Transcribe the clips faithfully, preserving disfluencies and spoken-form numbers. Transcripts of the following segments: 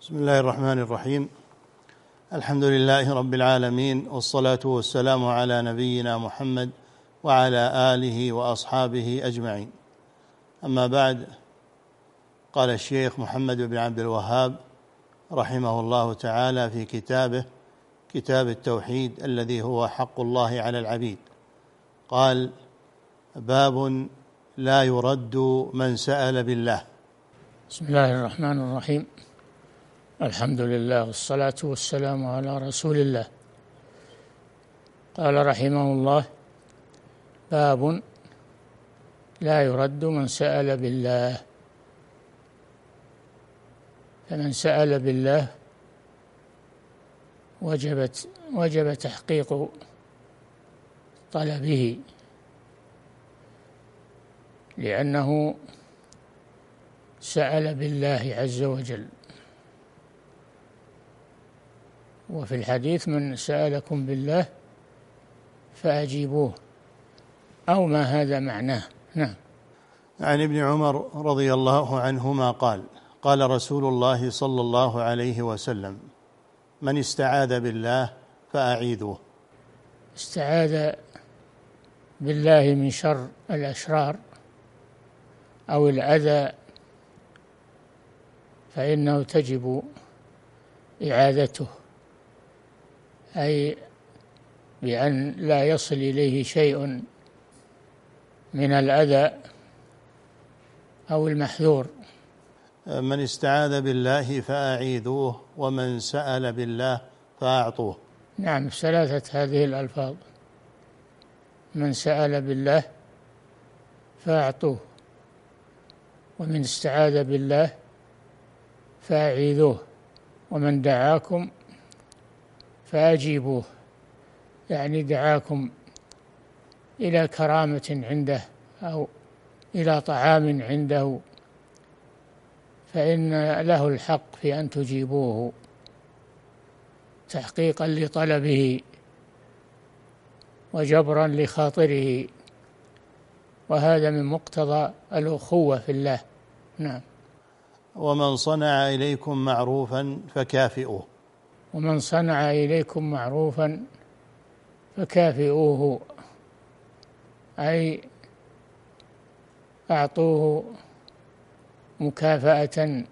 بسم الله الرحمن الرحيم. الحمد لله رب العالمين، والصلاة والسلام على نبينا محمد وعلى آله وأصحابه أجمعين. أما بعد، قال الشيخ محمد بن عبد الوهاب رحمه الله تعالى في كتابه كتاب التوحيد الذي هو حق الله على العبيد، قال: باب لا يرد من سأل بالله. بسم الله الرحمن الرحيم. الحمد لله والصلاة والسلام على رسول الله. قال رحمه الله: باب لا يرد من سأل بالله. فمن سأل بالله وجبت وجب تحقيق طلبه، لأنه سأل بالله عز وجل. وفي الحديث: من سألكم بالله فأجيبوه، أو ما هذا معناه. نعم. عن ابن عمر رضي الله عنهما قال: قال رسول الله صلى الله عليه وسلم: من استعاذ بالله فأعيذوه. استعاذ بالله من شر الأشرار أو الأذى فإنه تجب إعاذته، أي بأن لا يصل إليه شيء من الأذى أو المحذور. من استعاذ بالله فأعيذوه، ومن سأل بالله فأعطوه. نعم، ثلاثة هذه الألفاظ: من سأل بالله فأعطوه، ومن استعاذ بالله فأعيذوه، ومن دعاكم فأجيبوه. يعني دعاكم إلى كرامة عنده أو إلى طعام عنده، فإن له الحق في أن تجيبوه تحقيقا لطلبه وجبرا لخاطره، وهذا من مقتضى الأخوة في الله. نعم. ومن صنع إليكم معروفا فكافئوه. ومن صنع إليكم معروفا فكافئوه، أي أعطوه مكافأة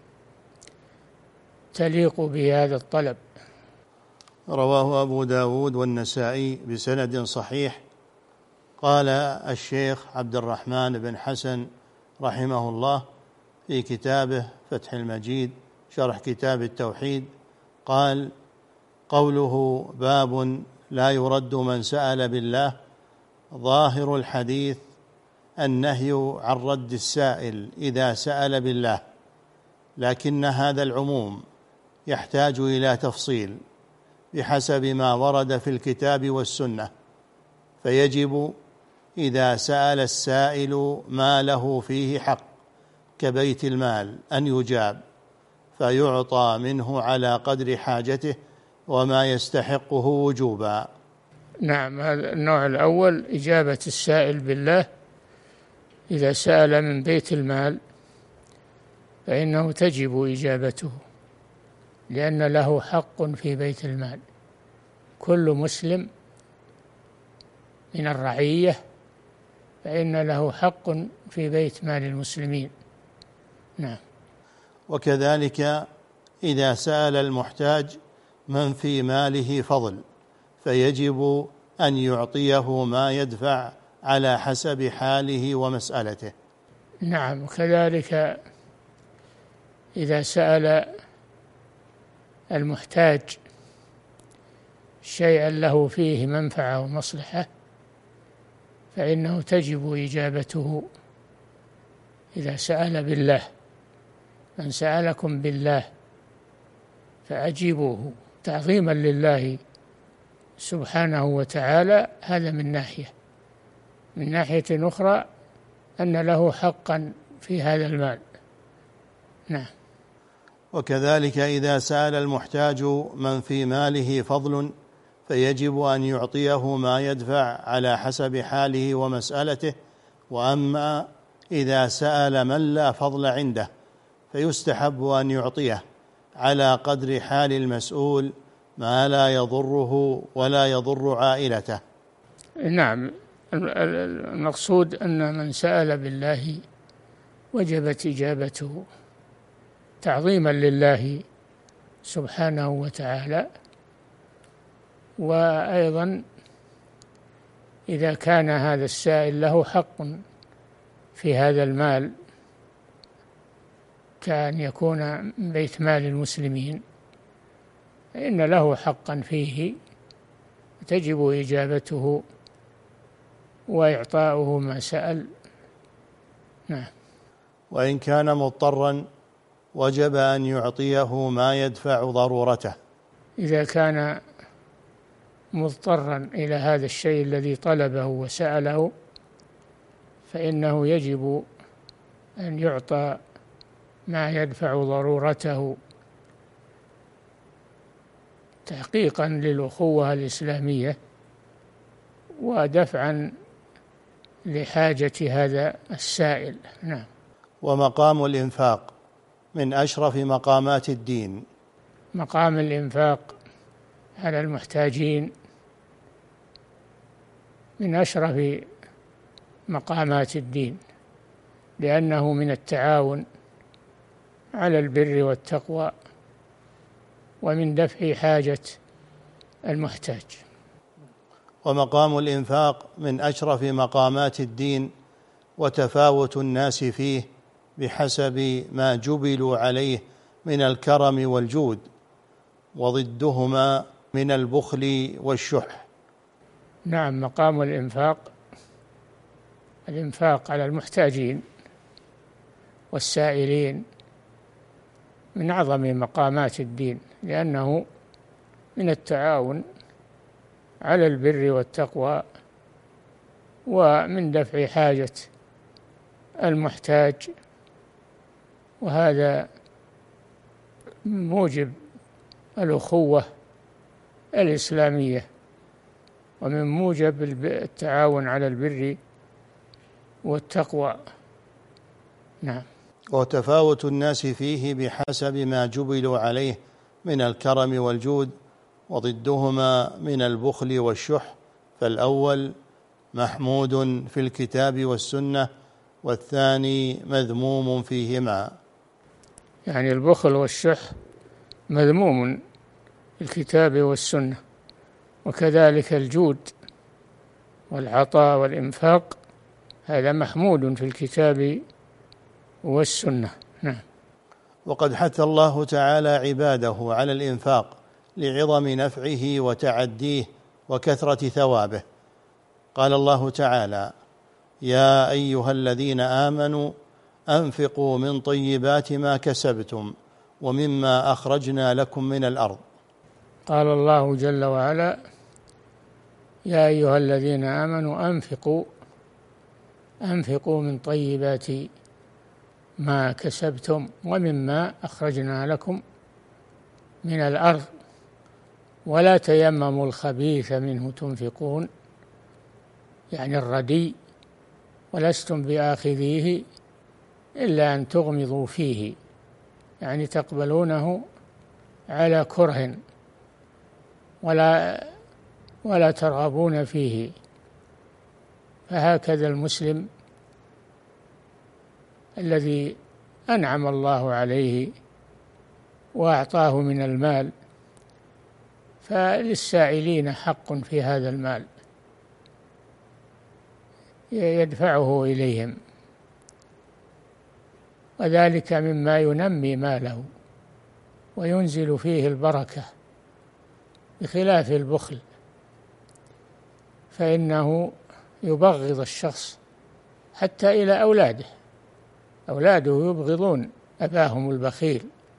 تليق بهذا الطلب. رواه أبو داود والنسائي بسند صحيح. قال الشيخ عبد الرحمن بن حسن رحمه الله في كتابه فتح المجيد شرح كتاب التوحيد، قال: قوله باب لا يرد من سأل بالله، ظاهر الحديث النهي عن رد السائل إذا سأل بالله، لكن هذا العموم يحتاج إلى تفصيل بحسب ما ورد في الكتاب والسنة، فيجب إذا سأل السائل ما له فيه حق كبيت المال أن يجاب، فيعطى منه على قدر حاجته وما يستحقه وجوبا. نعم، هذا النوع الأول: إجابة السائل بالله. إذا سأل من بيت المال فإنه تجب إجابته، لأن له حق في بيت المال. كل مسلم من الرعية فإن له حق في بيت مال المسلمين. نعم. وكذلك إذا سأل المحتاج من في ماله فضل، فيجب أن يعطيه ما يدفع على حسب حاله ومسألته. نعم. وكذلك إذا سأل المحتاج شيئا له فيه منفعة ومصلحة فإنه تجب إجابته إذا سأل بالله. من سألكم بالله فأجيبوه، تعظيما لله سبحانه وتعالى. هذا من ناحية. من ناحية أخرى أن له حقا في هذا المال. نعم. وكذلك إذا سأل المحتاج من في ماله فضل فيجب أن يعطيه ما يدفع على حسب حاله ومسألته. وأما إذا سأل من لا فضل عنده فيستحب أن يعطيه على قدر حال المسؤول ما لا يضره ولا يضر عائلته. نعم، المقصود أن من سأل بالله وجبت إجابته تعظيما لله سبحانه وتعالى. وأيضا إذا كان هذا السائل له حق في هذا المال، كأن يكون من بيت مال المسلمين، فإن له حقا فيه تجب إجابته وإعطاؤه ما سأل. نعم. وإن كان مضطرا وجب أن يعطيه ما يدفع ضرورته. إذا كان مضطرا إلى هذا الشيء الذي طلبه وسأله فإنه يجب أن يعطى ما يدفع ضرورته تحقيقا للأخوة الإسلامية ودفعا لحاجة هذا السائل. نعم. ومقام الإنفاق من أشرف مقامات الدين. مقام الإنفاق على المحتاجين من أشرف مقامات الدين، لأنه من التعاون على البر والتقوى ومن دفع حاجة المحتاج. ومقام الإنفاق من أشرف مقامات الدين، وتفاوت الناس فيه بحسب ما جبلوا عليه من الكرم والجود، وضدهما من البخل والشح. نعم، مقام الإنفاق الإنفاق على المحتاجين والسائلين من أعظم مقامات الدين، لأنه من التعاون على البر والتقوى ومن دفع حاجة المحتاج، وهذا موجب الأخوة الإسلامية ومن موجب التعاون على البر والتقوى. نعم. وتفاوت الناس فيه بحسب ما جبلوا عليه من الكرم والجود، وضدهما من البخل والشح، فالأول محمود في الكتاب والسنة، والثاني مذموم فيهما. يعني البخل والشح مذموم في الكتاب والسنة، وكذلك الجود والعطاء والإنفاق هذا محمود في الكتاب والسنة. نعم. وقد حث الله تعالى عباده على الإنفاق لعظم نفعه وتعديه وكثرة ثوابه. قال الله تعالى: يا أيها الذين آمنوا أنفقوا من طيبات ما كسبتم ومما أخرجنا لكم من الأرض. قال الله جل وعلا: يا أيها الذين آمنوا أنفقوا أنفقوا من طيبات ما كسبتم ومما أخرجنا لكم من الأرض ولا تيمموا الخبيث منه تنفقون، يعني الردي، ولستم بآخذيه إلا أن تغمضوا فيه، يعني تقبلونه على كره ولا ولا ترغبون فيه. فهكذا المسلم الذي أنعم الله عليه وأعطاه من المال، فللسائلين حق في هذا المال يدفعه إليهم، وذلك مما ينمي ماله وينزل فيه البركة، بخلاف البخل فإنه يبغض الشخص حتى إلى أولاده، أولاده يبغضون أباهم البخيل.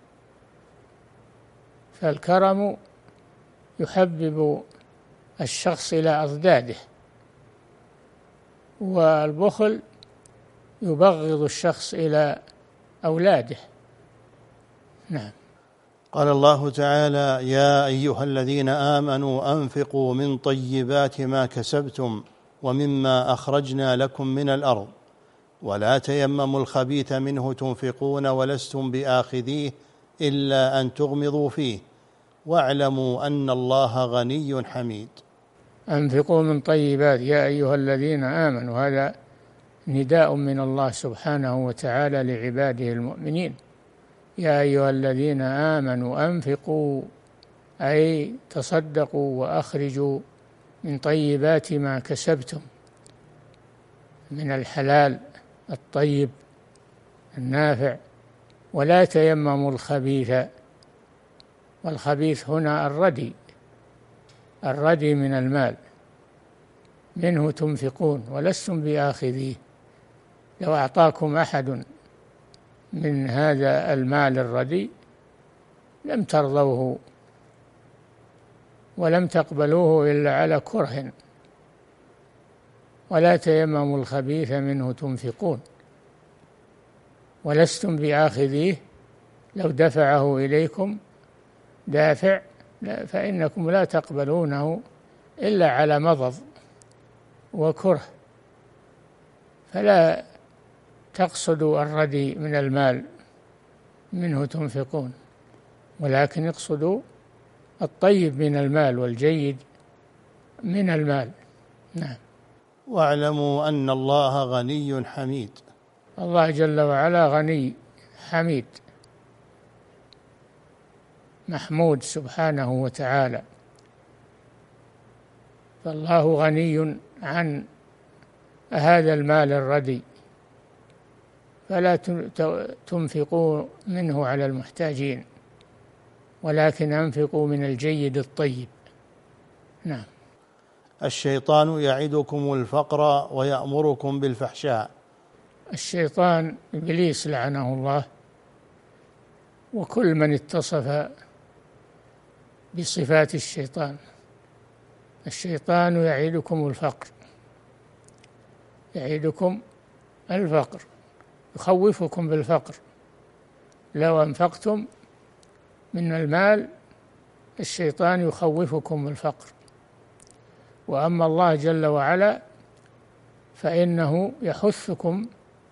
فالكرم يحبب الشخص إلى أضداده، والبخل يبغض الشخص إلى أولاده. نعم. قال الله تعالى: يا أيها الذين آمنوا أنفقوا من طيبات ما كسبتم ومما أخرجنا لكم من الأرض ولا تيمموا الخبيث منه تنفقون ولستم بآخذيه إلا أن تغمضوا فيه واعلموا أن الله غني حميد. أنفقوا من طيبات يا أيها الذين آمنوا، هذا نداء من الله سبحانه وتعالى لعباده المؤمنين. يا أيها الذين آمنوا أنفقوا، أي تصدقوا وأخرجوا من طيبات ما كسبتم من الحلال الطيب النافع، ولا تيمموا الخبيث. والخبيث هنا الردي، الردي من المال، منه تنفقون ولستم بآخذيه. لو أعطاكم أحد من هذا المال الردي لم ترضوه ولم تقبلوه إلا على كره. ولا تيمموا الخبيث منه تنفقون ولستم بآخذيه، لو دفعه إليكم دافع فإنكم لا تقبلونه إلا على مضض وكره. فلا تقصدوا الردي من المال منه تنفقون، ولكن اقصدوا الطيب من المال والجيد من المال. نعم. واعلموا أن الله غني حميد. الله جل وعلا غني حميد محمود سبحانه وتعالى، فالله غني عن هذا المال الردي، فلا تنفقوا منه على المحتاجين، ولكن أنفقوا من الجيد الطيب. نعم. الشيطان يعدكم الفقر ويأمركم بالفحشاء. الشيطان إبليس لعنه الله وكل من اتصف بصفات الشيطان. الشيطان يعدكم الفقر، يعدكم الفقر، يخوفكم بالفقر. لو أنفقتم من المال الشيطان يخوفكم بالفقر. وأما الله جل وعلا فإنه يحثكم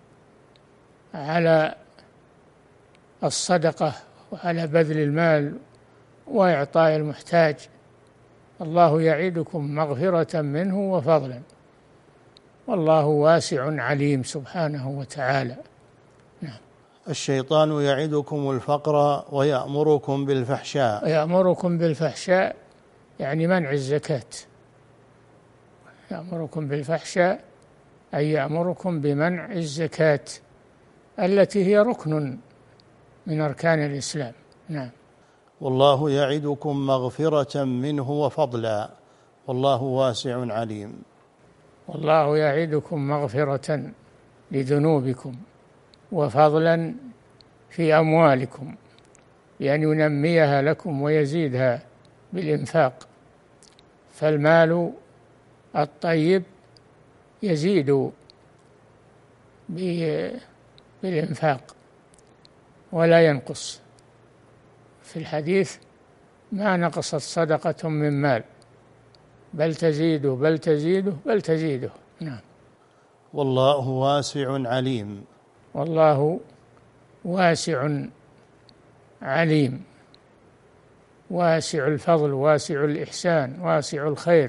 على الصدقة وعلى بذل المال وإعطاء المحتاج. الله يعدكم مغفرة منه وفضلا، والله واسع عليم سبحانه وتعالى. نعم. الشيطان يعدكم الفقر ويأمركم بالفحشاء. يأمركم بالفحشاء يعني منع الزكاة. يأمركم بالفحشاء أي يأمركم بمنع الزكاة التي هي ركن من أركان الإسلام. نعم. والله يعدكم مغفرة منه وفضلا والله واسع عليم. والله يعدكم مغفرة لذنوبكم وفضلا في أموالكم، بأن ينميها لكم ويزيدها بالإنفاق. فالمال الطيب يزيد بالإنفاق ولا ينقص. في الحديث: ما نقصت صدقة من مال بل تزيده بل تزيده بل تزيده. نعم. والله واسع عليم. والله واسع عليم، واسع الفضل، واسع الإحسان، واسع الخير،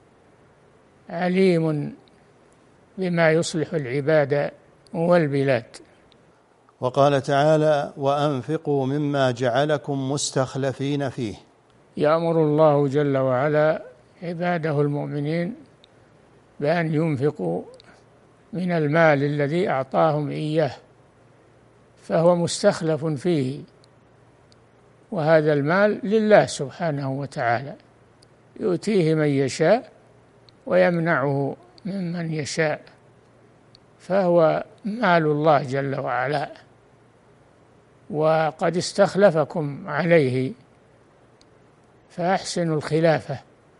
عليم بما يصلح العباد والبلاد. وقال تعالى: وأنفقوا مما جعلكم مستخلفين فيه. يأمر الله جل وعلا عباده المؤمنين بأن ينفقوا من المال الذي أعطاهم إياه، فهو مستخلف فيه، وهذا المال لله سبحانه وتعالى، يؤتيه من يشاء ويمنعه ممن يشاء، فهو مال الله جل وعلا، وقد استخلفكم عليه فأحسنوا الخلافة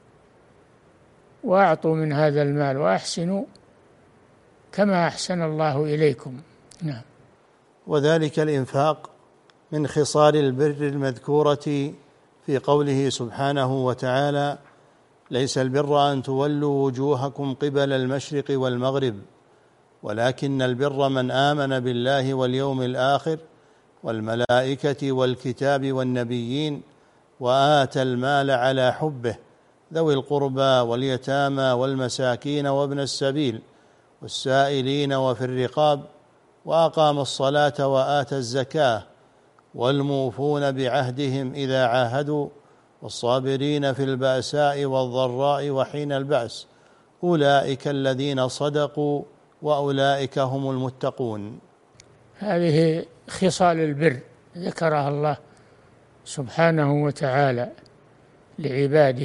وأعطوا من هذا المال وأحسنوا كما أحسن الله إليكم. نعم. وذلك الإنفاق من خصال البر المذكورة في قوله سبحانه وتعالى: ليس البر أن تولوا وجوهكم قبل المشرق والمغرب ولكن البر من آمن بالله واليوم الآخر والملائكة والكتاب والنبيين، وآتى المال على حبه ذوي القربى واليتامى والمساكين وابن السبيل والسائلين وفي الرقاب، وأقام الصلاة وآتى الزكاة، والموفون بعهدهم إذا عاهدوا، والصابرين في البأساء والضراء وحين البأس، أولئك الذين صدقوا وأولئك هم المتقون. هذه خصال البر ذكرها الله سبحانه وتعالى لعباده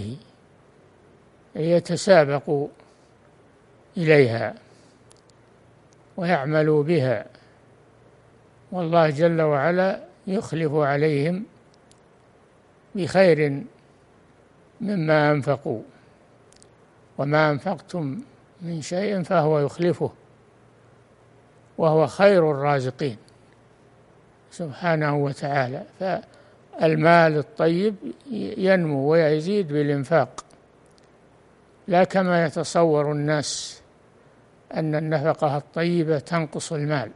ليتسابقوا إليها ويعملوا بها، والله جل وعلا يخلف عليهم بخير مما أنفقوا، وما أنفقتم من شيء فهو يخلفه وهو خير الرازقين سبحانه وتعالى. فالمال الطيب ينمو ويزيد بالإنفاق، لا كما يتصور الناس أن النفقة الطيبة تنقص المال،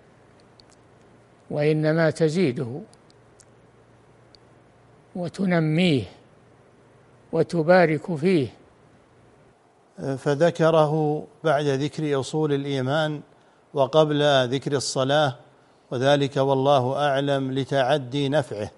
وإنما تزيده وتنميه وتبارك فيه. فذكره بعد ذكر أصول الإيمان وقبل ذكر الصلاة، وذلك والله أعلم لتعدي نفعه.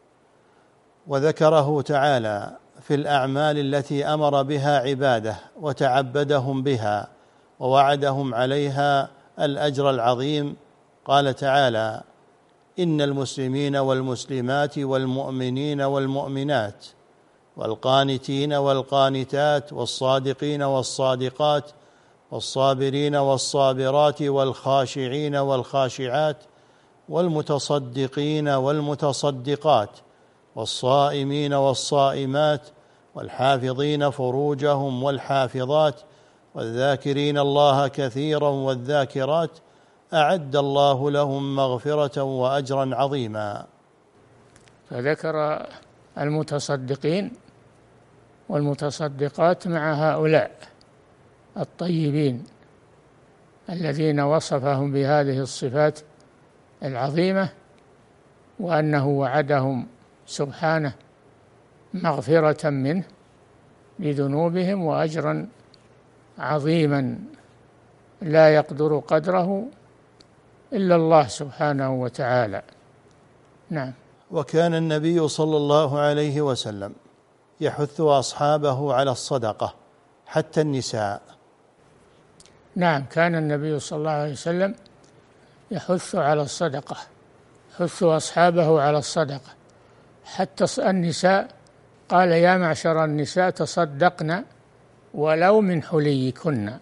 وذكره تعالى في الأعمال التي أمر بها عباده وتعبدهم بها ووعدهم عليها الأجر العظيم. قال تعالى: إن المسلمين والمسلمات والمؤمنين والمؤمنات والقانتين والقانتات والصادقين والصادقات والصابرين والصابرات والخاشعين والخاشعات والمتصدقين والمتصدقات والصائمين والصائمات والحافظين فروجهم والحافظات والذاكرين الله كثيرا والذاكرات أعد الله لهم مغفرة وأجرا عظيما. فذكر المتصدقين والمتصدقات مع هؤلاء الطيبين الذين وصفهم بهذه الصفات العظيمة، وأنه وعدهم سبحانه مغفرة منه لذنوبهم وأجرا عظيما لا يقدر قدره إلا الله سبحانه وتعالى. نعم. وكان النبي صلى الله عليه وسلم يحث أصحابه على الصدقة حتى النساء. نعم، كان النبي صلى الله عليه وسلم يحث على الصدقة، يحث أصحابه على الصدقة حتى النساء. قال: يا معشر النساء تصدقن ولو من حليكن،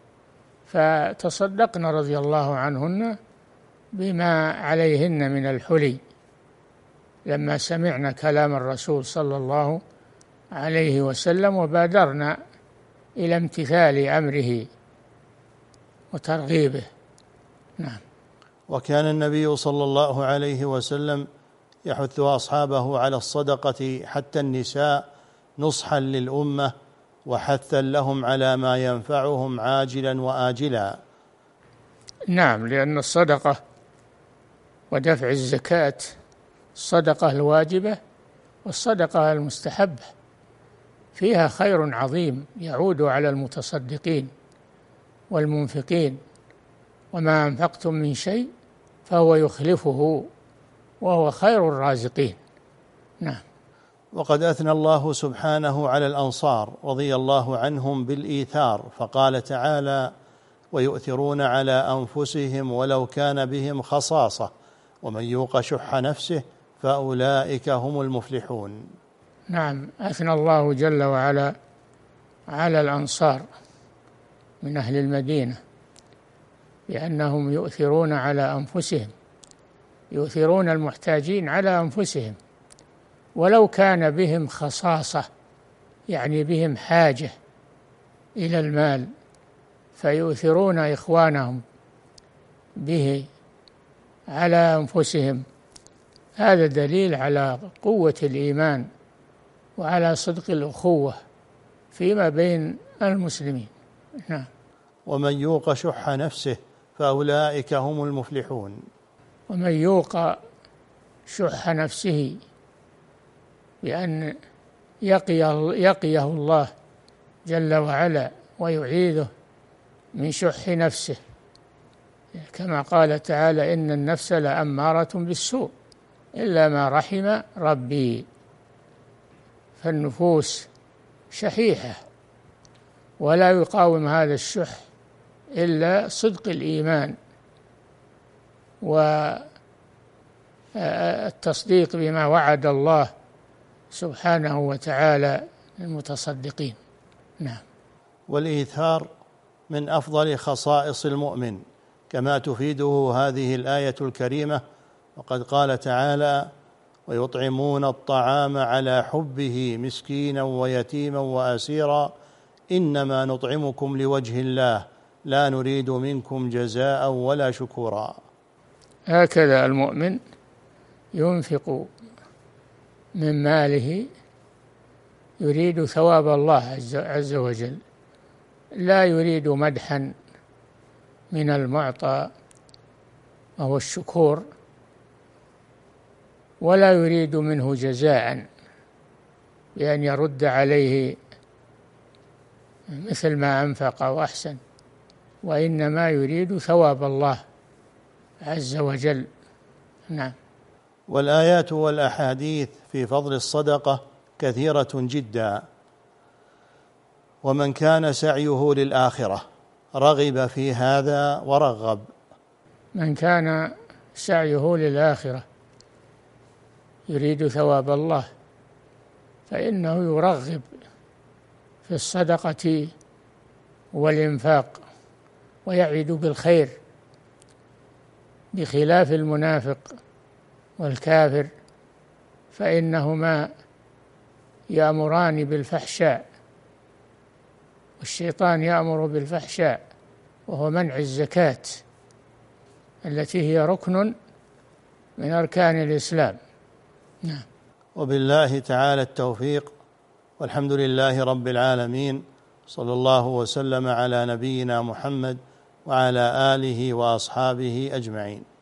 فتصدقن رضي الله عنهن بما عليهن من الحلي لما سمعنا كلام الرسول صلى الله عليه وسلم، وبادرنا إلى امتثال أمره وترغيبه. نعم. وكان النبي صلى الله عليه وسلم يحث أصحابه على الصدقة حتى النساء نصحا للأمة وحثا لهم على ما ينفعهم عاجلا وآجلا. نعم، لأن الصدقة ودفع الزكاة الصدقة الواجبة والصدقة المستحبة فيها خير عظيم يعود على المتصدقين والمنفقين، وما أنفقتم من شيء فهو يخلفه وهو خير الرازقين. نعم. وقد أثنى الله سبحانه على الأنصار رضي الله عنهم بالإيثار، فقال تعالى: ويؤثرون على أنفسهم ولو كان بهم خصاصة ومن يوق شح نفسه فأولئك هم المفلحون. نعم، أثنى الله جل وعلا على الأنصار من أهل المدينة بأنهم يؤثرون على أنفسهم، يؤثرون المحتاجين على أنفسهم ولو كان بهم خصاصة، يعني بهم حاجة إلى المال، فيؤثرون إخوانهم به على أنفسهم. هذا دليل على قوة الإيمان وعلى صدق الأخوة فيما بين المسلمين. نعم. ومن يوق شح نفسه فأولئك هم المفلحون. ومن يوق شح نفسه بأن يقيه, يقيه الله جل وعلا ويعيذه من شح نفسه، كما قال تعالى: إن النفس لأمارة بالسوء إلا ما رحم ربي. فالنفوس شحيحة، ولا يقاوم هذا الشح إلا صدق الإيمان والتصديق بما وعد الله سبحانه وتعالى للمتصدقين. نعم. والإيثار من أفضل خصائص المؤمن كما تفيده هذه الآية الكريمة، وقد قال تعالى: ويطعمون الطعام على حبه مسكينا ويتيما وأسيرا إنما نطعمكم لوجه الله لا نريد منكم جزاء ولا شكورا. هكذا المؤمن ينفق من ماله يريد ثواب الله عز وجل، لا يريد مدحا من المعطى وهو الشكور، ولا يريد منه جزاء بأن يرد عليه مثل ما أنفق وأحسن، وإنما يريد ثواب الله عز وجل. نعم. والآيات والأحاديث في فضل الصدقة كثيرة جدا، ومن كان سعيه للآخرة رغب في هذا ورغب. من كان سعيه للآخرة يريد ثواب الله فإنه يرغب في الصدقة والإنفاق ويعد بالخير، بخلاف المنافق والكافر فإنهما يأمران بالفحشاء، والشيطان يأمر بالفحشاء وهو منع الزكاة التي هي ركن من أركان الإسلام. نعم. وبالله تعالى التوفيق، والحمد لله رب العالمين، صلى الله وسلم على نبينا محمد وعلى آله وأصحابه أجمعين.